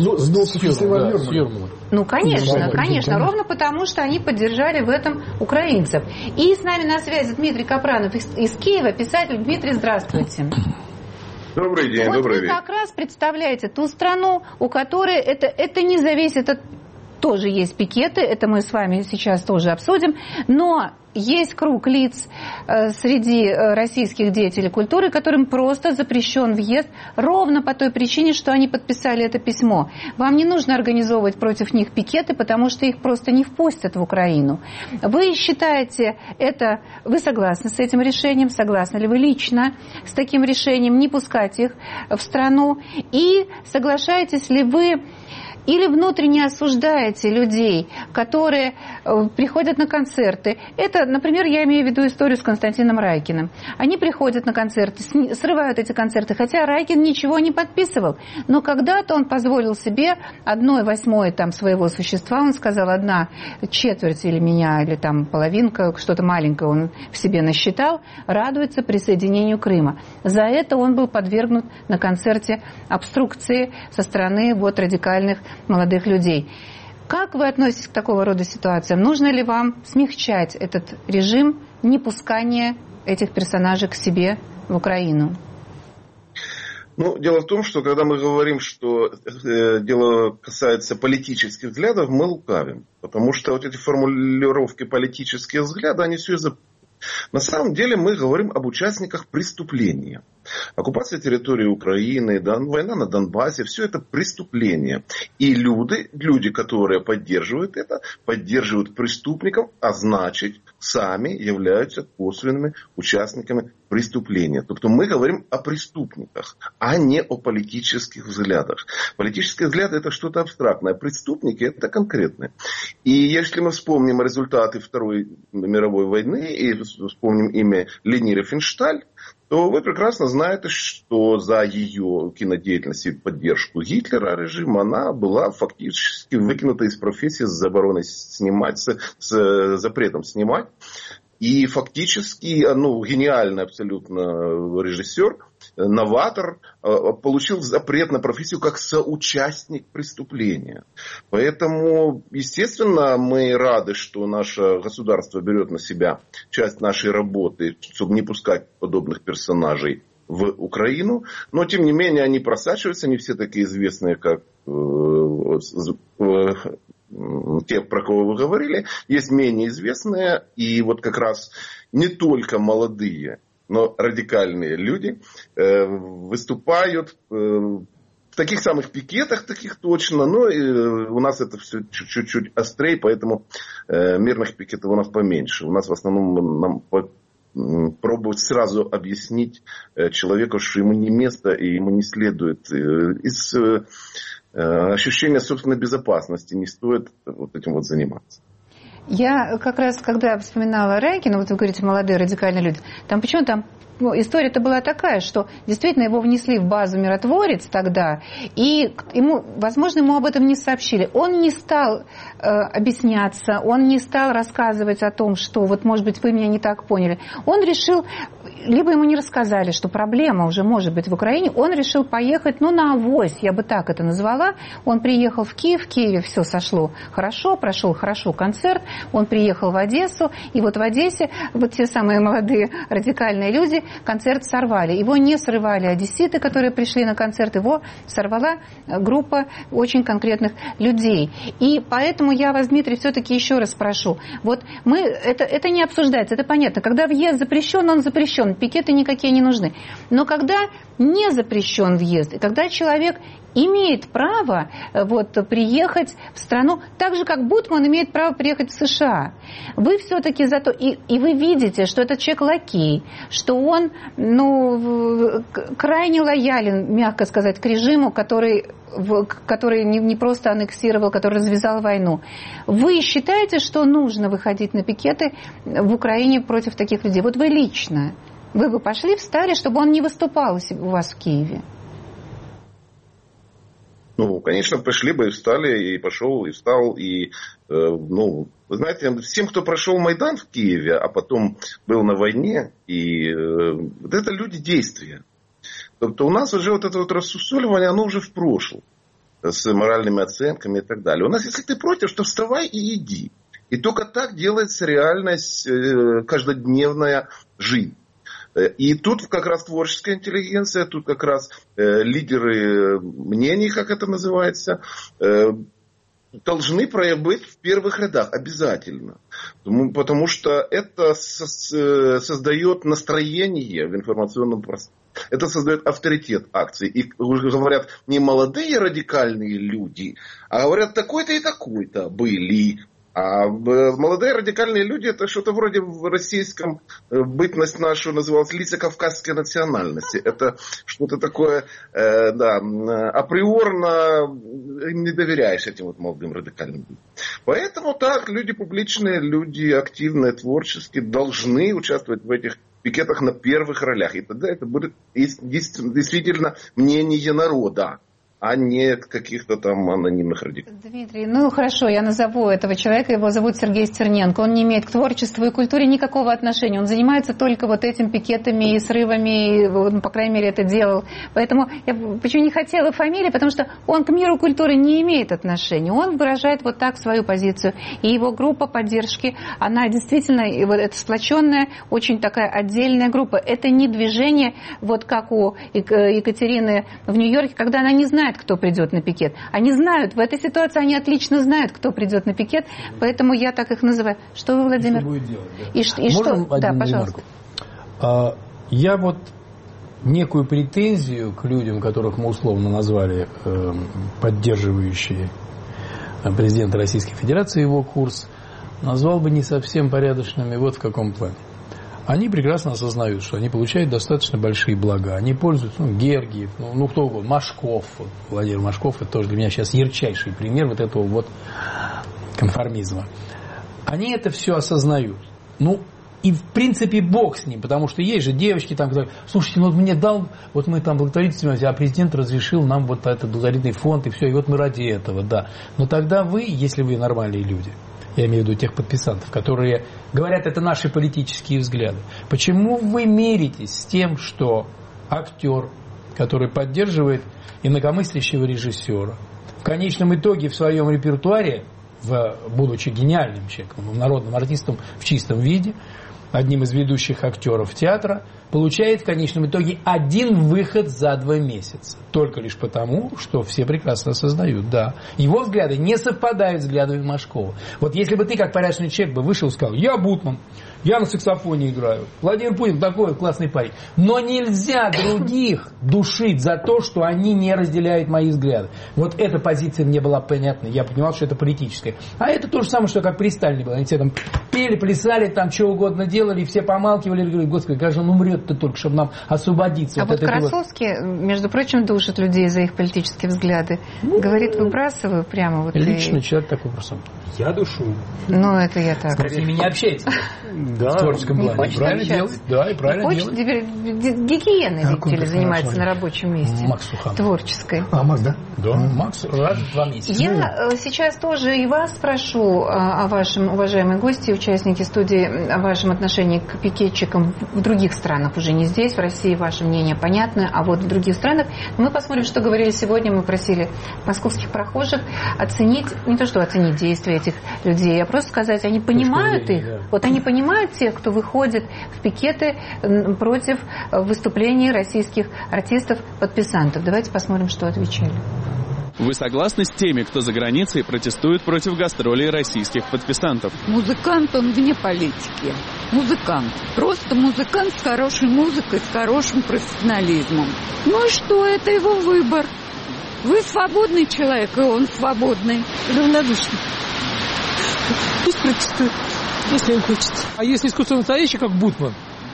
Ну, конечно, ровно потому, что они поддержали в этом украинцев. И с нами на связи Дмитрий Капранов из Киева, писатель. Дмитрий, здравствуйте. Добрый день, вот добрый вы день. Как раз представляете ту страну, у которой это не зависит от... Тоже есть пикеты, это мы с вами сейчас тоже обсудим, но есть круг лиц среди российских деятелей культуры, которым просто запрещен въезд ровно по той причине, что они подписали это письмо. Вам не нужно организовывать против них пикеты, потому что их просто не впустят в Украину. Вы считаете это, вы согласны с этим решением, согласны ли вы лично с таким решением не пускать их в страну, и соглашаетесь ли вы или внутренне осуждаете людей, которые приходят на концерты. Это, например, я имею в виду историю с Константином Райкиным. Они приходят на концерты, срывают эти концерты, хотя Райкин ничего не подписывал. Но когда-то он позволил себе 1/8 там своего существа, он сказал, 1/4 или меня, или там половинка, что-то маленькое он в себе насчитал, радуется присоединению Крыма. За это он был подвергнут на концерте обструкции со стороны радикальных молодых людей. Как вы относитесь к такого рода ситуациям? Нужно ли вам смягчать этот режим непускания этих персонажей к себе в Украину? Дело в том, что когда мы говорим, что дело касается политических взглядов, мы лукавим. Потому что эти формулировки политические взгляды, они все на самом деле мы говорим об участниках преступления. Оккупация территории Украины, война на Донбассе, все это преступление. И люди, которые поддерживают это, поддерживают преступников, а значит, сами являются косвенными участниками преступления. Тобто мы говорим о преступниках, а не о политических взглядах. Политические взгляды – это что-то абстрактное. Преступники – это конкретные. И если мы вспомним результаты Второй мировой войны и вспомним имя Лени Рифеншталь, то вы прекрасно знаете, что за ее кинодеятельность и поддержку Гитлера режима она была фактически выкинута из профессии с забороной снимать, с запретом снимать. И фактически, гениальный абсолютно режиссер, новатор, получил запрет на профессию как соучастник преступления. Поэтому, естественно, мы рады, что наше государство берет на себя часть нашей работы, чтобы не пускать подобных персонажей в Украину. Но, тем не менее, они просачиваются, не все такие известные, как те, про кого вы говорили. Есть менее известные, и как раз не только молодые, но радикальные люди выступают в таких самых пикетах, таких точно, но у нас это все чуть-чуть острее, поэтому мирных пикетов у нас поменьше. У нас в основном нам пробуют сразу объяснить человеку, что ему не место и ему не следует из ощущения собственной безопасности не стоит этим заниматься. Я как раз, когда вспоминала Райкина, вы говорите, молодые радикальные люди, почему история-то была такая, что действительно его внесли в базу «Миротворец» тогда, и возможно, ему об этом не сообщили. Он не стал объясняться, он не стал рассказывать о том, что может быть, вы меня не так поняли. Он решил, либо ему не рассказали, что проблема уже может быть в Украине, он решил поехать, на авось, я бы так это назвала. Он приехал в Киеве все сошло хорошо, прошел хорошо концерт, он приехал в Одессу, и в Одессе те самые молодые радикальные люди концерт сорвали. Его не срывали одесситы, которые пришли на концерт, его сорвала группа очень конкретных людей. И поэтому я вас, Дмитрий, все-таки еще раз прошу. Это не обсуждается, это понятно. Когда въезд запрещен, он запрещен, пикеты никакие не нужны. Но когда не запрещен въезд, и когда человек имеет право приехать в страну, так же, как Бутман имеет право приехать в США. Вы все-таки зато, и вы видите, что этот человек лакей, что он крайне лоялен, мягко сказать, к режиму, который не просто аннексировал, который развязал войну. Вы считаете, что нужно выходить на пикеты в Украине против таких людей? Вы лично, вы бы пошли, встали, чтобы он не выступал у вас в Киеве? Конечно, пришли бы и встали, и пошел, и встал, и, вы знаете, всем, кто прошел Майдан в Киеве, а потом был на войне, и это люди действия. Тобто у нас уже это рассусоливание, оно уже в прошлом, с моральными оценками и так далее. У нас, если ты против, то вставай и иди. И только так делается реальность, каждодневная жизнь. И тут как раз творческая интеллигенция, тут как раз лидеры мнений, как это называется, должны быть в первых рядах обязательно. Потому что это создает настроение в информационном пространстве. Это создает авторитет акций. И уже говорят не молодые радикальные люди, а говорят такой-то и такой-то были. А молодые радикальные люди, это что-то вроде в российском бытность нашу называлось лица кавказской национальности. Это что-то такое, априорно не доверяешь этим вот молодым радикальным людям. Поэтому так, люди публичные, люди активные, творческие, должны участвовать в этих пикетах на первых ролях. И тогда это будет действительно мнение народа, а не каких-то там анонимных радикалов. Дмитрий, хорошо, я назову этого человека, его зовут Сергей Стерненко. Он не имеет к творчеству и культуре никакого отношения. Он занимается только вот этим пикетами и срывами, и, по крайней мере, это делал. Поэтому я почему не хотела фамилии, потому что он к миру культуры не имеет отношения. Он выражает вот так свою позицию. И его группа поддержки, она действительно, это сплоченная, очень такая отдельная группа. Это не движение, вот как у Екатерины в Нью-Йорке, когда она не знает, кто придет на пикет. Они знают, в этой ситуации они отлично знают, кто придет на пикет, поэтому я так их называю. Что вы, Владимир? Что будет делать, да? И что? Да, пожалуйста. Я вот некую претензию к людям, которых мы условно назвали поддерживающие президента Российской Федерации его курс, назвал бы не совсем порядочными вот в каком плане. Они прекрасно осознают, что они получают достаточно большие блага. Они пользуются, Гергиев, кто угодно, Машков, Владимир Машков, это тоже для меня сейчас ярчайший пример вот этого вот конформизма. Они это все осознают. И в принципе бог с ним, потому что есть же девочки там, которые, слушайте, мне дал, вот мы там благотворительность, а президент разрешил нам вот этот благотворительный фонд, и все, и вот мы ради этого, да. Но тогда вы, если вы нормальные люди, я имею в виду тех подписантов, которые говорят, это наши политические взгляды. Почему вы миритесь с тем, что актер, который поддерживает инакомыслящего режиссера, в конечном итоге в своем репертуаре, будучи гениальным человеком, народным артистом в чистом виде, одним из ведущих актеров театра, получает в конечном итоге один выход за 2 месяца. Только лишь потому, что все прекрасно осознают, да. Его взгляды не совпадают с взглядами Машкова. Вот если бы ты, как порядочный человек, бы вышел и сказал, я Бутман, я на саксофоне играю, Владимир Путин такой классный парень. Но нельзя других душить за то, что они не разделяют мои взгляды. Вот эта позиция мне была понятна. Я понимал, что это политическая. А это то же самое, что как при Сталине было. Они все там пели, плясали, там что угодно делали, все помалкивали и говорили, господи, как же он умрет-то только, чтобы нам освободиться. А вот Красовский, между прочим, душит людей за их политические взгляды. Говорит, выбрасываю прямо. Вот лично человек такой просто. Я душу. Это я так. С ними не общается. Да. В творческом плане. Правильно делает. Да, и правильно делает. Гигиеной, видите ли, занимается на рабочем месте. Макс Суханов. Творческой. Макс, да? Да, Макс раз в 2 месяца. Я сейчас тоже и вас спрошу о вашем, уважаемые гости, участники студии, о вашем отношении к пикетчикам в других странах, уже не здесь, в России, ваше мнение понятно, а вот в других странах. Мы посмотрим, что говорили сегодня. Мы просили московских прохожих оценить, не то что оценить действия этих людей, а просто сказать, они понимают их. Да. Вот они понимают тех, кто выходит в пикеты против выступлений российских артистов-подписантов. Давайте посмотрим, что отвечали. Вы согласны с теми, кто за границей протестует против гастролей российских подписантов? Музыкант, он вне политики. Музыкант. Просто музыкант с хорошей музыкой, с хорошим профессионализмом. Ну и что, это его выбор. Вы свободный человек, и он свободный. Равнодушный. Пусть протестует, если он хочет. А если искусство настоящее, как Бутман,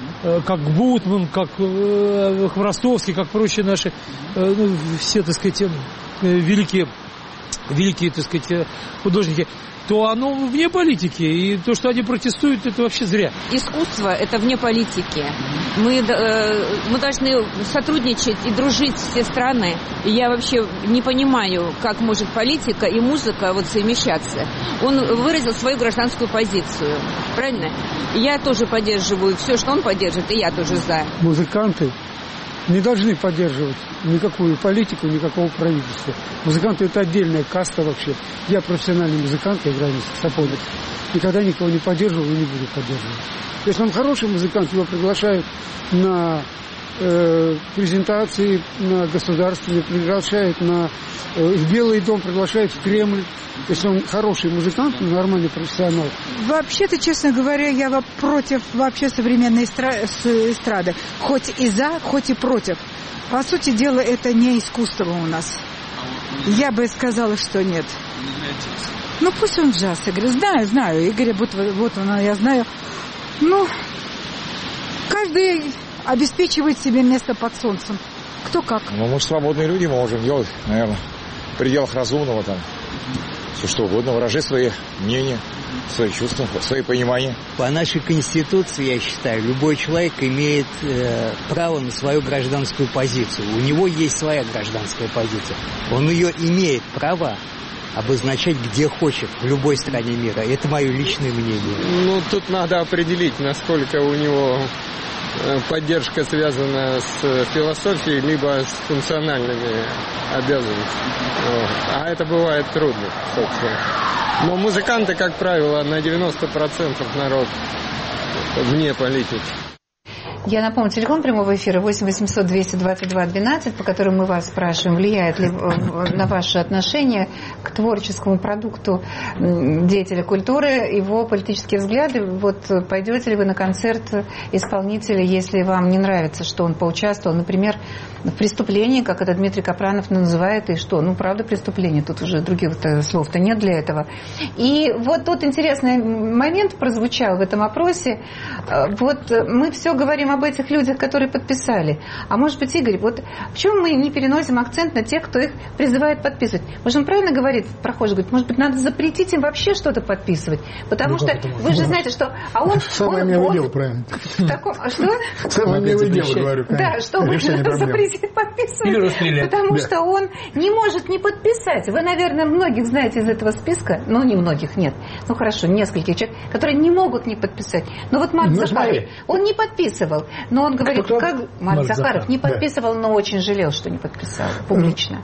как Хворостовский, как прочие наши, все, так сказать, великие, так сказать, художники, то оно вне политики. И то, что они протестуют, это вообще зря. Искусство – это вне политики. Мы должны сотрудничать и дружить все страны. И я вообще не понимаю, как может политика и музыка совмещаться. Он выразил свою гражданскую позицию. Правильно? Я тоже поддерживаю все, что он поддержит, и я тоже за. Музыканты не должны поддерживать никакую политику, никакого правительства. Музыканты – это отдельная каста вообще. Я профессиональный музыкант, я играю на саксофоне. Никогда никого не поддерживал и не буду поддерживать. Если он хороший музыкант, его приглашают на презентации, на государственные, приглашают в Белый дом, приглашают в Кремль. Если он хороший музыкант, нормальный профессионал. Вообще-то, честно говоря, я против вообще современной эстрады. Хоть и за, хоть и против. По сути дела, это не искусство у нас. Я бы сказала, что нет. Ну, пусть он джаз играет. Знаю, Игоря Бутмана я знаю. Ну, каждый обеспечивает себе место под солнцем. Кто как. Ну, мы же свободные люди, можем делать, наверное, в пределах разумного там. Все что угодно, выражать свои мнения, свои чувства, свои понимания. По нашей Конституции, я считаю, любой человек имеет право на свою гражданскую позицию. У него есть своя гражданская позиция. Он ее имеет право обозначать где хочет, в любой стране мира. Это мое личное мнение. Ну, тут надо определить, насколько у него поддержка связана с философией, либо с функциональными обязанностями. А это бывает трудно, собственно. Но музыканты, как правило, на 90% народ вне политики. Я напомню, телефон прямого эфира 8 800 222 12, по которому мы вас спрашиваем, влияет ли на ваше отношение к творческому продукту деятеля культуры его политические взгляды. Вот пойдете ли вы на концерт исполнителя, если вам не нравится, что он поучаствовал, например, в преступлении, как это Дмитрий Капранов называет, и что? Ну, правда, преступление, тут уже других слов-то нет для этого. И вот тут интересный момент прозвучал в этом опросе. Вот мы все говорим об этих людях, которые подписали. А может быть, Игорь, вот почему мы не переносим акцент на тех, кто их призывает подписывать? Может, он правильно говорит, прохожий говорит, может быть, надо запретить им вообще что-то подписывать? Потому что вы же знаете, что... А он... Самое милое дело, правильно. Что? Самое милое дело, говорю. Да, чтобы запретить подписывать. Потому что он не может не подписать. Вы, наверное, многих знаете из этого списка, но не многих, нет. Ну, хорошо, нескольких человек, которые не могут не подписать. Но вот Марк Захаров, он не подписывал. Но он говорит, как Марк Захаров не подписывал, но очень жалел, что не подписал публично.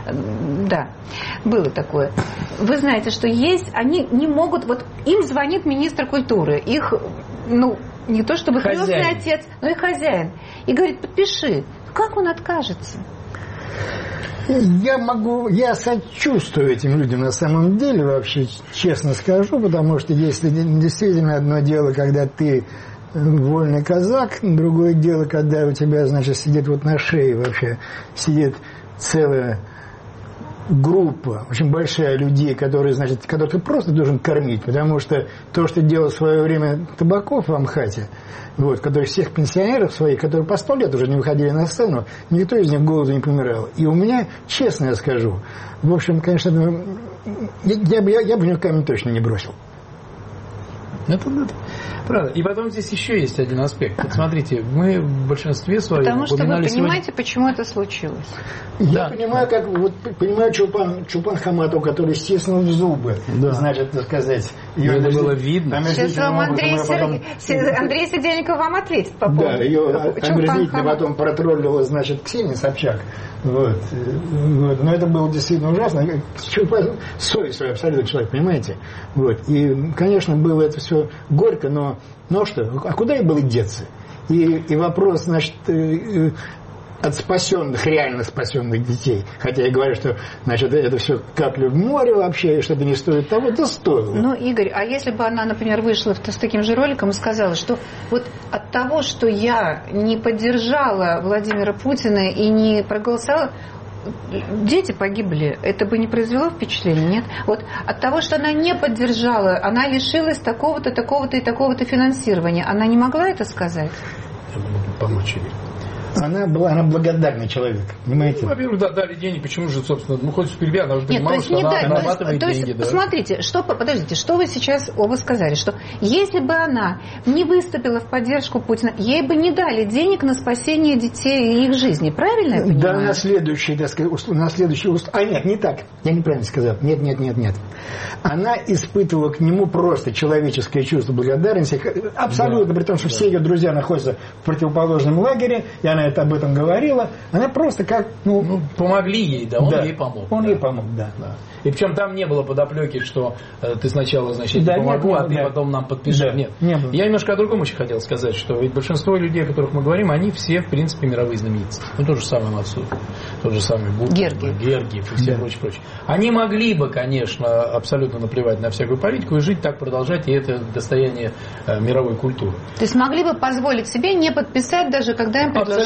Да, было такое. Вы знаете, что есть, они не могут, вот им звонит министр культуры, их, ну, не то чтобы крестный отец, но и хозяин. И говорит, подпиши. Как он откажется? Я сочувствую этим людям на самом деле, вообще, честно скажу, потому что если действительно одно дело, когда ты вольный казак, другое дело, когда у тебя, значит, сидит вот на шее вообще, сидит целая группа, очень большая людей, которые, значит, которых ты просто должен кормить, потому что то, что делал в свое время Табаков в Амхате, вот, который всех пенсионеров своих, которые по 100 лет уже не выходили на сцену, никто из них голоду не помирал. И у меня, честно я скажу, в общем, конечно, я бы в него камень точно не бросил. Это правда. И потом здесь еще есть один аспект. Вот смотрите, мы в большинстве своем... Потому что вы понимаете, почему это случилось. Я понимаю, как вот понимаю Чулпан Хаматову, который стиснул зубы. Да. Значит, так сказать... Это было видно. Сейчас вам Андрей Сидельников вам ответит по поводу. Да, ее омерзительно потом протроллила, значит, Ксения Собчак. Вот. Но это было действительно ужасно. Чулпан совесть свою абсолютно человек, понимаете? Вот. И, конечно, было это все горько, но что? А куда ей было деться? И вопрос, значит, от спасенных, реально спасенных детей. Хотя я говорю, что, значит, это все капля в море вообще, и что это не стоит того, то стоило. Ну, Игорь, а если бы она, например, вышла с таким же роликом и сказала, что вот от того, что я не поддержала Владимира Путина и не проголосовала, дети погибли, это бы не произвело впечатления, нет? Вот от того, что она не поддержала, она лишилась такого-то, такого-то и такого-то финансирования, она не могла это сказать? Я могу помочь, Игорь. Она благодарный человек, понимаете? Ну, во-первых, дали денег, почему же, собственно, ну, хоть впереди, она уже понимала, что она нарабатывает деньги. Да? Посмотрите, подождите, что вы сейчас оба сказали, что если бы она не выступила в поддержку Путина, ей бы не дали денег на спасение детей и их жизни, правильно я понимаю? Да, на следующий, так сказать, нет, не так, я неправильно сказал, нет. Она испытывала к нему просто человеческое чувство благодарности, абсолютно, при том, что все ее друзья находятся в противоположном лагере, и она это об этом говорила, она просто как... Ну, помогли ей, да, он ей помог. Он ей помог, да. И причем там не было подоплеки, что ты сначала, значит, помогу, а ты потом нам подпишешь. Да, нет. Не было. Я немножко о другом еще хотел сказать, что ведь большинство людей, о которых мы говорим, они все, в принципе, мировые знаменитости. Ну, тот же самый Мацуев, тот же самый Гергиев и все прочее. Они могли бы, конечно, абсолютно наплевать на всякую политику и жить так, продолжать, и это достояние мировой культуры. То есть могли бы позволить себе не подписать, даже когда им предложили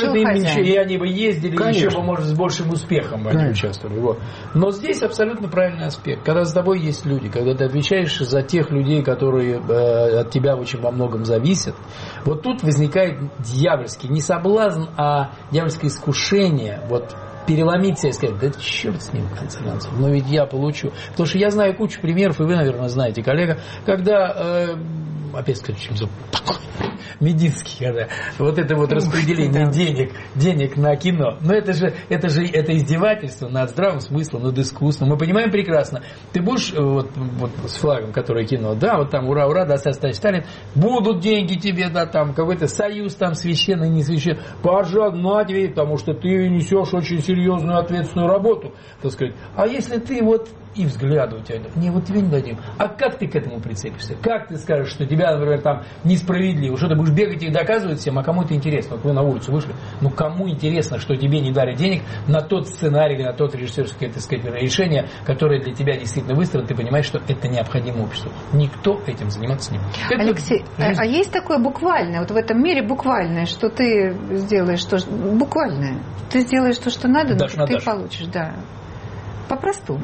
и они бы ездили, Конечно. еще бы, может, с большим успехом бы они участвовали. Вот. Но здесь абсолютно правильный аспект. Когда с тобой есть люди, когда ты отвечаешь за тех людей, которые от тебя очень во многом зависят, вот тут возникает дьявольский, не соблазн, а дьявольское искушение, вот, переломить себя и сказать, да черт с ним, в конце концов, но ведь я получу. Потому что я знаю кучу примеров, и вы, наверное, знаете, коллега, когда, опять скажу, чем зовут, Мединский, когда вот это вот распределение денег на кино. Но это издевательство над здравым смыслом, над искусством. Мы понимаем прекрасно. Ты будешь вот с флагом, который кино, да, вот там ура, ура, да, Сталин, будут деньги тебе, да, там какой-то союз там священный, не священный, пожагнать, потому что ты несешь очень серьезную ответственную работу, так сказать. А если ты вот и взгляду у тебя, не, вот тебе не дадим. А как ты к этому прицепишься? Как ты скажешь, что тебя, например, там несправедливо? Что ты будешь бегать и доказывать всем, а кому это интересно? Вот вы на улицу вышли, ну кому интересно, что тебе не дали денег на тот сценарий или на тот режиссерское, так сказать, решение, которое для тебя действительно выстроено, ты понимаешь, что это необходимо обществу. Никто этим заниматься не будет. Алексей, а есть такое буквальное, вот в этом мире буквальное, что ты сделаешь то, что... Буквальное. Ты сделаешь то, что надо, но ты получишь, да. По-простому.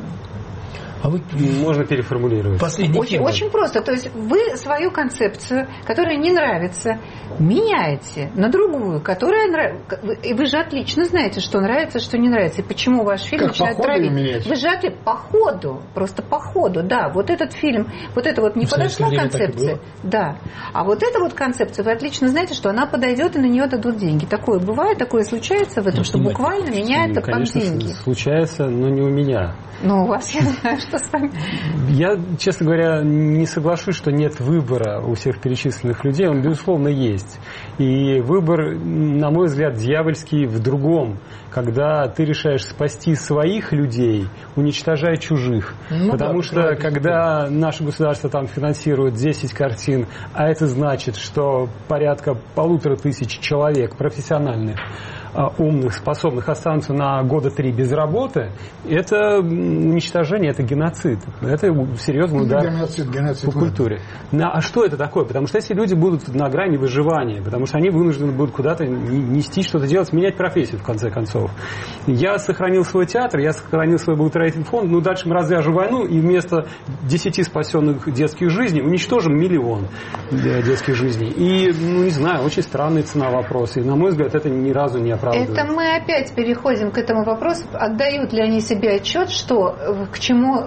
Можно переформулировать. Очень просто. То есть вы свою концепцию, которая не нравится, меняете на другую, которая нравится. И вы же отлично знаете, что нравится, что не нравится. И почему ваш фильм начинает травить. Вы же по ходу, просто по ходу, да. Вот этот фильм, вот это вот не подошла концепция. Да. А вот эта вот концепция, вы отлично знаете, что она подойдет и на нее дадут деньги. Такое бывает, такое случается в этом, что буквально меняет под деньги. Случается, но не у меня. Ну, у вас, я знаю, что с вами. Я, честно говоря, не соглашусь, что нет выбора у всех перечисленных людей. Он, безусловно, есть. И выбор, на мой взгляд, дьявольский в другом. Когда ты решаешь спасти своих людей, уничтожая чужих. Потому что, когда наше государство там финансирует 10 картин, а это значит, что порядка 1500 человек профессиональных, умных, способных останутся на года 3 без работы, это уничтожение, это геноцид. Это серьезный удар по культуре. А что это такое? Потому что эти люди будут на грани выживания, потому что они вынуждены будут куда-то нести, что-то делать, менять профессию, в конце концов. Я сохранил свой театр, я сохранил свой благотворительный фонд, ну дальше мы развяжем войну, и вместо 10 спасенных детских жизней уничтожим 1 миллион детских жизней. И, ну не знаю, очень странная цена вопроса. И, на мой взгляд, это ни разу не оправдывает. Это мы опять переходим к этому вопросу. Отдают ли они себе отчет, что, к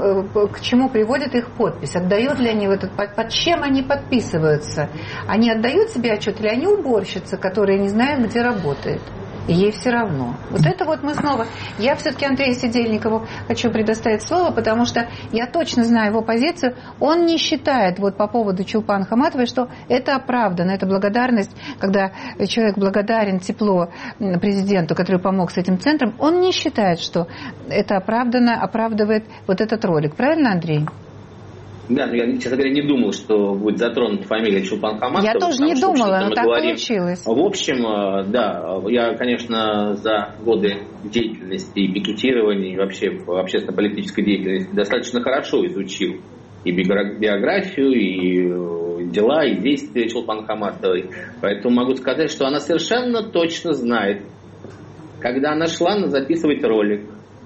чему приводит их подпись? Отдают ли они под чем они подписываются? Они отдают себе отчет или они уборщицы, которые не знают, где работает? И ей все равно. Вот это вот мы снова... Я все-таки Андрею Сидельникову хочу предоставить слово, потому что я точно знаю его позицию. Он не считает вот по поводу Чулпан Хаматовой, что это оправдано, это благодарность, когда человек благодарен тепло президенту, который помог с этим центром. Он не считает, что это оправдывает вот этот ролик. Правильно, Андрей? Да, но я, честно говоря, не думал, что будет затронута фамилия Чулпан Хаматова. Я тоже не думала, но так получилось. В общем, да, я, конечно, за годы деятельности и пикетирования, и вообще общественно-политической деятельности достаточно хорошо изучил и биографию, и дела, и действия Чулпан Хаматовой. Поэтому могу сказать, что она совершенно точно знает, когда она шла записывать ролик,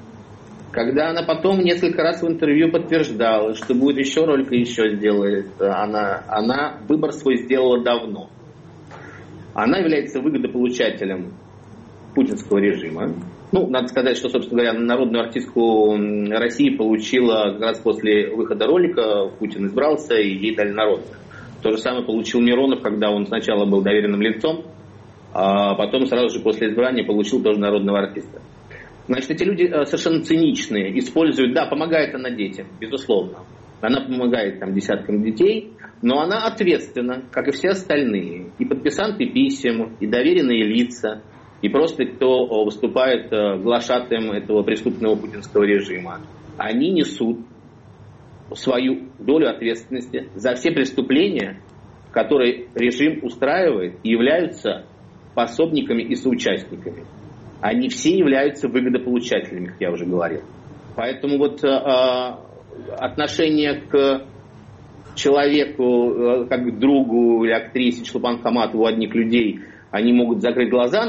когда она потом несколько раз в интервью подтверждала, что будет еще ролик и еще сделает, она выбор свой сделала давно. Она является выгодополучателем путинского режима. Ну, надо сказать, что, собственно говоря, народную артистку России получила как раз после выхода ролика. Путин избрался, и ей дали народную. То же самое получил Миронов, когда он сначала был доверенным лицом, а потом сразу же после избрания получил тоже народного артиста. Значит, эти люди совершенно циничные, используют, да, помогает она детям, безусловно. Она помогает там десяткам детей, но она ответственна, как и все остальные. И подписанты писем, и доверенные лица, и просто кто выступает глашатаем этого преступного путинского режима. Они несут свою долю ответственности за все преступления, которые режим устраивает, и являются пособниками и соучастниками. Они все являются выгодополучателями, как я уже говорил. Поэтому вот отношение к человеку, как к другу или актрисе Чулпан Хаматовой у одних людей они могут закрыть глаза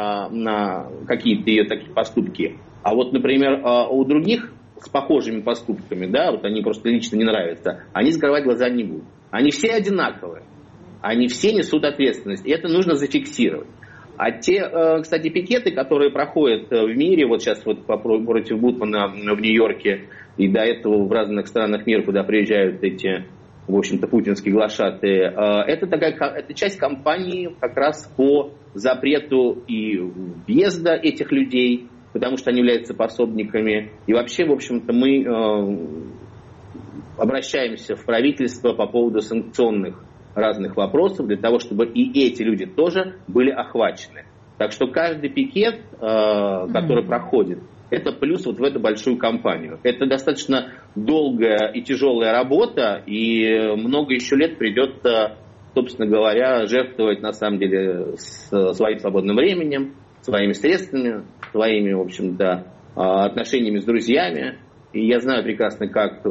на какие-то ее такие поступки. А вот, например, у других с похожими поступками, да, вот они просто лично не нравятся, они закрывать глаза не будут. Они все одинаковые. Они все несут ответственность. И это нужно зафиксировать. А те, кстати, пикеты, которые проходят в мире, вот сейчас вот против Бутмана в Нью-Йорке и до этого в разных странах мира, куда приезжают эти, в общем-то, путинские глашатые, это часть кампании как раз по запрету и въезда этих людей, потому что они являются пособниками. И вообще, в общем-то, мы обращаемся в правительство по поводу санкционных разных вопросов, для того, чтобы и эти люди тоже были охвачены. Так что каждый пикет, который проходит, это плюс вот в эту большую кампанию. Это достаточно долгая и тяжелая работа, и много еще лет придется, собственно говоря, жертвовать, на самом деле, своим свободным временем, своими средствами, своими, в общем-то, отношениями с друзьями. И я знаю прекрасно,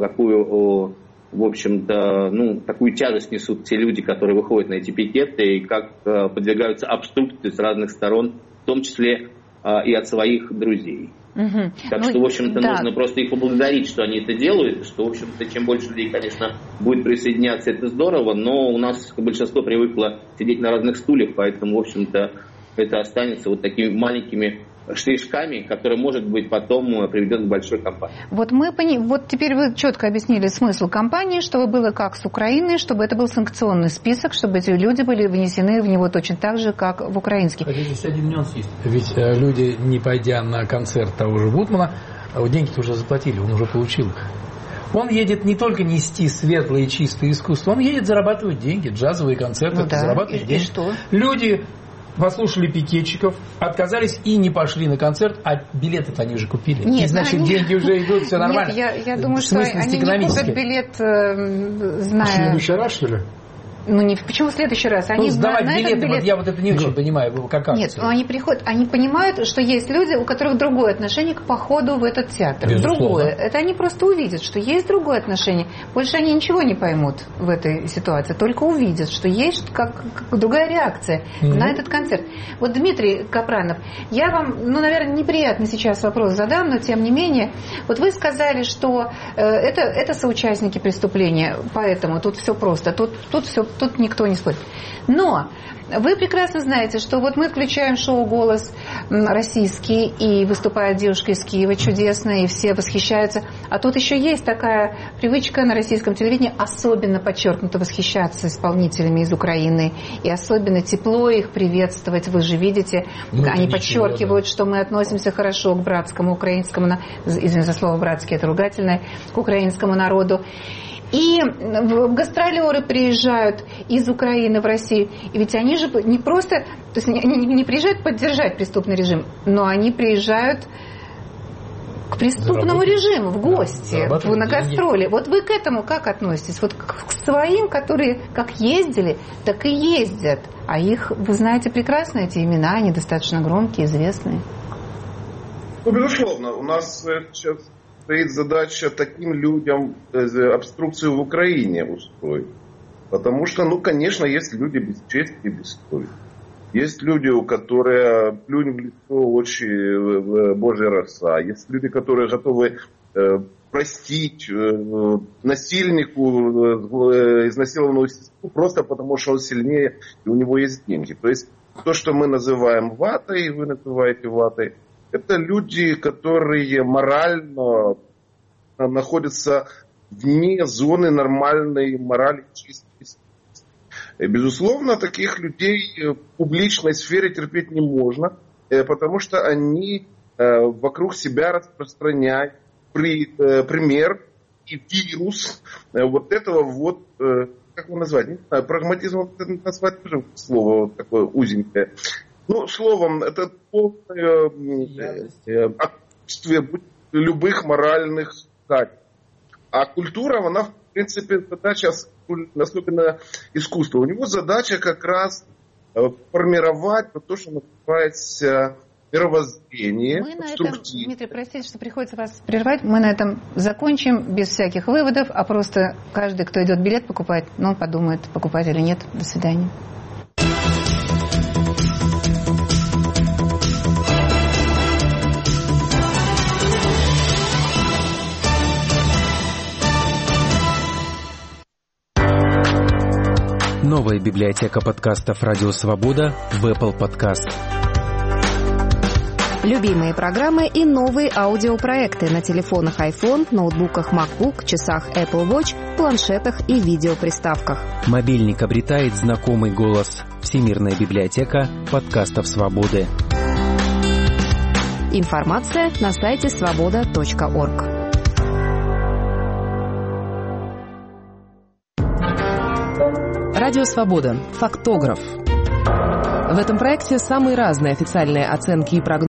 какую, в общем-то, такую тяжесть несут те люди, которые выходят на эти пикеты, и как подвергаются обструкции с разных сторон, в том числе и от своих друзей. Так что, в общем-то, нужно просто их поблагодарить, что они это делают, что, в общем-то, чем больше людей, конечно, будет присоединяться, это здорово, но у нас большинство привыкло сидеть на разных стульях, поэтому, в общем-то, это останется вот такими маленькими штришками, которые, может быть, потом приведет к большой кампании. Вот теперь вы четко объяснили смысл кампании, чтобы было как с Украиной, чтобы это был санкционный список, чтобы эти люди были внесены в него точно так же, как в украинский. Здесь один нюанс есть. Ведь люди, не пойдя на концерт того же Бутмана, деньги-то уже заплатили, он уже получил их. Он едет не только нести светлое и чистое искусство, он едет зарабатывать деньги, джазовые концерты, зарабатывать деньги. И что? Люди послушали пикетчиков, отказались и не пошли на концерт, а билеты-то они уже купили. Нет, и значит, деньги уже идут, все нормально. Нет, я думаю, что они не купят билет, зная... В следующий раз, что ли? Почему в следующий раз? Они сдавать билеты, вот я вот это не очень понимаю, как акцию. Нет, они приходят, они понимают, что есть люди, у которых другое отношение к походу в этот театр. Безусловно. Другое. Это они просто увидят, что есть другое отношение. Больше они ничего не поймут в этой ситуации, только увидят, что есть как другая реакция на этот концерт. Вот, Дмитрий Капранов, я вам, наверное, неприятный сейчас вопрос задам, но тем не менее, вот вы сказали, что это соучастники преступления, поэтому тут все просто, тут никто не спорит. Но вы прекрасно знаете, что вот мы включаем шоу «Голос» российский, и выступает девушка из Киева чудесная, и все восхищаются. А тут еще есть такая привычка на российском телевидении особенно подчеркнуто восхищаться исполнителями из Украины, и особенно тепло их приветствовать. Вы же видите, они подчеркивают, что мы относимся хорошо к братскому украинскому, извините за слово «братский», это ругательное, к украинскому народу. И гастролеры приезжают из Украины в Россию. И ведь они же не просто... То есть они не приезжают поддержать преступный режим, но они приезжают к преступному режиму в гости, на гастроли. Вот вы к этому как относитесь? Вот к своим, которые как ездили, так и ездят. А их, вы знаете прекрасно, эти имена, они достаточно громкие, известные. Безусловно. У нас сейчас стоит задача таким людям обструкцию в Украине устроить. Потому что, конечно, есть люди без чести и без совести. Есть люди, у которых плюнь в лицо очи Божья роса. Есть люди, которые готовы простить насильнику изнасилованную сестру просто потому, что он сильнее и у него есть деньги. То есть то, что мы называем ватой, вы называете ватой, это люди, которые морально находятся вне зоны нормальной морали чистости. Безусловно, таких людей в публичной сфере терпеть не можно, потому что они вокруг себя распространяют пример и вирус вот этого как его назвать, не знаю, прагматизм назвать тоже слово такое узенькое. Словом, это полное отсутствие любых моральных качеств. А культура, она, в принципе, задача, особенно искусства. У него задача как раз формировать то, что называется мировоззрение. Мы на этом, Дмитрий, простите, что приходится вас прервать, мы на этом закончим без всяких выводов, а просто каждый, кто идет билет покупать, подумает, покупать или нет. До свидания. Новая библиотека подкастов «Радио Свобода» в Apple Podcast. Любимые программы и новые аудиопроекты на телефонах iPhone, ноутбуках MacBook, часах Apple Watch, планшетах и видеоприставках. Мобильник обретает знакомый голос. Всемирная библиотека подкастов «Свободы». Информация на сайте svoboda.org. Радио «Свобода». Фактограф. В этом проекте самые разные официальные оценки и прогнозы